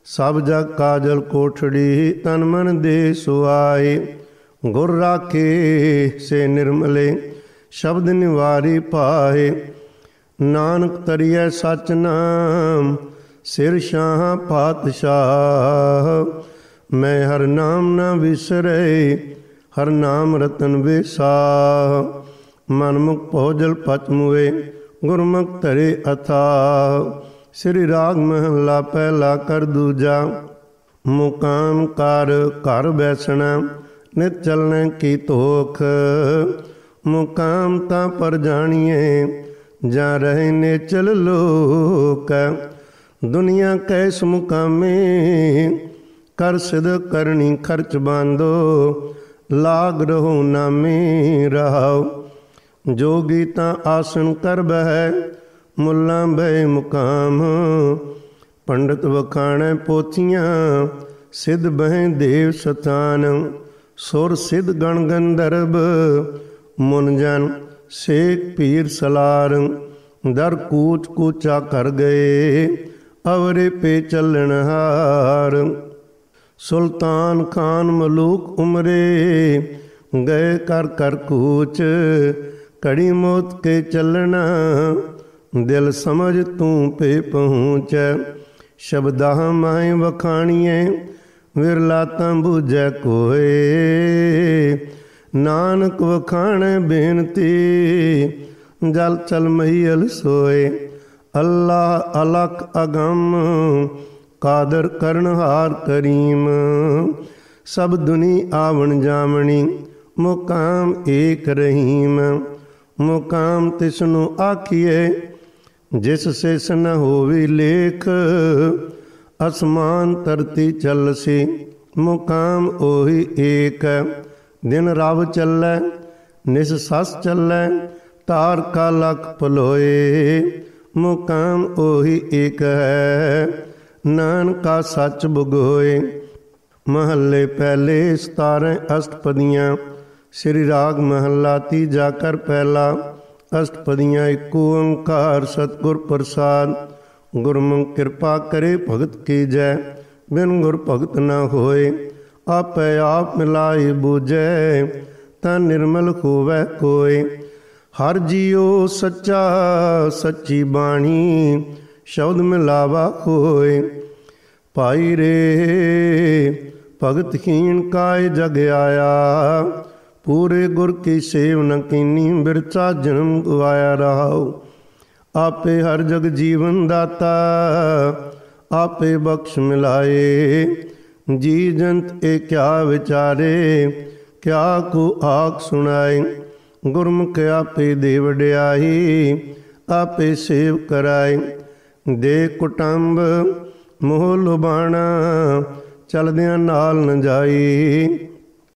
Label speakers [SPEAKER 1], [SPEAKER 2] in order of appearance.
[SPEAKER 1] ਸਭ ਜਗ ਕਾਜਲ ਕੋਠੜੀ ਤਨ ਮਨ ਦੇ ਸੁਆਏ। ਗੁਰ ਰਾਖੇ ਸੇ ਨਿਰਮਲੇ ਸ਼ਬਦ ਨਿਵਾਰੀ ਪਾਏ। ਨਾਨਕ ਤਰੀਐ ਸਚ ਨਾਮ ਸਿਰ ਸ਼ਾਹ ਪਾਤਸ਼ਾਹ। ਮੈਂ ਹਰ ਨਾਮ ਨਾ ਵਿਸਰੇ ਹਰ ਨਾਮ ਰਤਨ ਵਿਸਾਹ। ਮਨਮੁਖ ਭੋਜਲ ਪਚ ਮੁਏ ਗੁਰਮੁਖ ਧਰੇ ਅਥਾਹ। ਸ੍ਰੀ ਰਾਗ ਮਹਲਾ ਪਹਿਲਾ ਕਰ ਦੂਜਾ। ਮੁਕਾਮ ਕਰ ਘਰ ਬੈਸਣਾ ਨਿਤ ਚਲਣ ਕੀ ਧੋਖ। ਮੁਕਾਮ ਤਾਂ ਪਰ ਜਾਣੀਏ ਜਾਂ ਰਹੇ ਨੇ ਚਲ ਲੋਕ। ਦੁਨੀਆ ਕੈਸ ਮੁਕਾਮੇ ਕਰ ਸਿਧ ਕਰਨੀ ਖਰਚ ਬਾਂਧੋ। ਲਾਗ ਰਹੋ ਨਾਮੇ ਰਹਾਓ। ਜੋਗੀ ਤਾਂ ਆਸਣ ਕਰ ਬਹਿ ਮੁੱਲਾਂ ਬੈ ਮੁਕਾਮ। ਪੰਡਤ ਵਖਾਣੈ ਪੋਥੀਆਂ ਸਿੱਧ ਬਹਿ ਦੇਵ ਸਥਾਨ। ਸੁਰ ਸਿੱਧ ਗਣ ਗੰਧਰਵ ਮੁਨ ਜਨ ਸੇਖ ਪੀਰ ਸਲਾਰ। ਦਰ ਕੂਚ ਕੂਚਾ ਕਰ ਗਏ ਅਵਰੇ ਪੇ ਚੱਲਣ ਹਾਰ। ਸੁਲਤਾਨ ਖਾਨ ਮਲੂਕ ਉਮਰੇ ਗਏ ਕਰ ਕਰ ਕੂਚ। ਘੜੀ ਮੋਤ ਕੇ ਚੱਲਣਾ ਦਿਲ ਸਮਝ ਤੂੰ ਪੇ ਪਹੁੰਚ। ਸ਼ਬਦਾਂ ਮਾਏ ਵਖਾਣੀਏ ਵਿਰਲਾ ਤਾਂ ਬੂਝੈ ਕੋਏ। ਨਾਨਕ ਵਖਾਣੈ ਬੇਨਤੀ ਜਲ ਚਲ ਮਹੀਲ ਸੋਏ। ਅੱਲਾ ਅਲਖ ਅਗੰਮ ਕਾਦਰ ਕਰਨਹਾਰ ਕਰੀਮ। ਸਭ ਦੁਨੀ ਆਵਣ ਜਾਵਣੀ ਮੁਕਾਮ ਏਕ ਰਹੀਮ। ਮੁਕਾਮ ਤਿਸਨੂੰ ਆਖੀਏ ਜਿਸ ਸਿਸ ਨ ਹੋਵੇ ਲੇਖ। ਅਸਮਾਨ ਧਰਤੀ ਚੱਲਸੀ ਮੁਕਾਮ ਉਹੀ ਏਕ। ਦਿਨ ਰਵ ਚੱਲੈ ਨਿਸ ਸੱਸ ਚੱਲੈ ਤਾਰ ਕਾ ਲਖ ਪਲੋਏ। ਮੁਕਾਮ ਉਹੀ ਏਕ ਹੈ ਨਾਨਕਾ ਸੱਚ ਬੁਗੋਏ। ਮਹੱਲੇ ਪਹਿਲੇ 17 ਅਸ਼ਟਪਦੀਆਂ। ਸ੍ਰੀ ਰਾਗ ਮਹੱਲਾ ਤੀਜਾ ਕਰ ਪਹਿਲਾ। ਅਸ਼ਟਪਦੀਆਂ ਏਕ ਓੰਕਾਰ ਸਤਿਗੁਰ ਪ੍ਰਸਾਦ। ਗੁਰਮੁਖ ਕਿਰਪਾ ਕਰੇ ਭਗਤ ਕੀਜੈ ਬਿਨ ਗੁਰ ਭਗਤ ਨਾ ਹੋਏ। ਆਪੇ ਆਪ ਮਿਲਾਏ ਬੂਝੈ ਤਾਂ ਨਿਰਮਲ ਹੋਵੈ ਕੋਇ। ਹਰ ਜੀਉ ਸੱਚਾ ਸੱਚੀ ਬਾਣੀ ਸ਼ਬਦ ਮਿਲਾਵਾ ਹੋਏ। ਭਾਈ ਰੇ ਭਗਤਹੀਣ ਕਾਇ ਜਗ ਆਇਆ। ਪੂਰੇ ਗੁਰ ਕੀ ਸੇਵ ਨ ਕੀਨੀ ਬਿਰਥਾ ਜਨਮ ਗਵਾਇਆ ਰਹਾਉ। ਆਪੇ ਹਰ ਜਗ ਜੀਵਨ ਦਾਤਾ ਆਪੇ ਬਖਸ਼ ਮਿਲਾਏ। ਜੀ ਜੰਤ ਇਹ ਕਿਆ ਵਿਚਾਰੇ ਕਿਆ ਕੋ ਆਖ ਸੁਣਾਏ। ਗੁਰਮੁਖ ਆਪੇ ਦੇ ਵਡਿਆਈ ਆਪੇ ਸੇਵ ਕਰਾਏ। ਦੇ ਕੁਟੰਬ ਮੋਹ ਲੁਬਾਣਾ ਚਲਦਿਆਂ ਨਾਲ ਨ ਜਾਈ।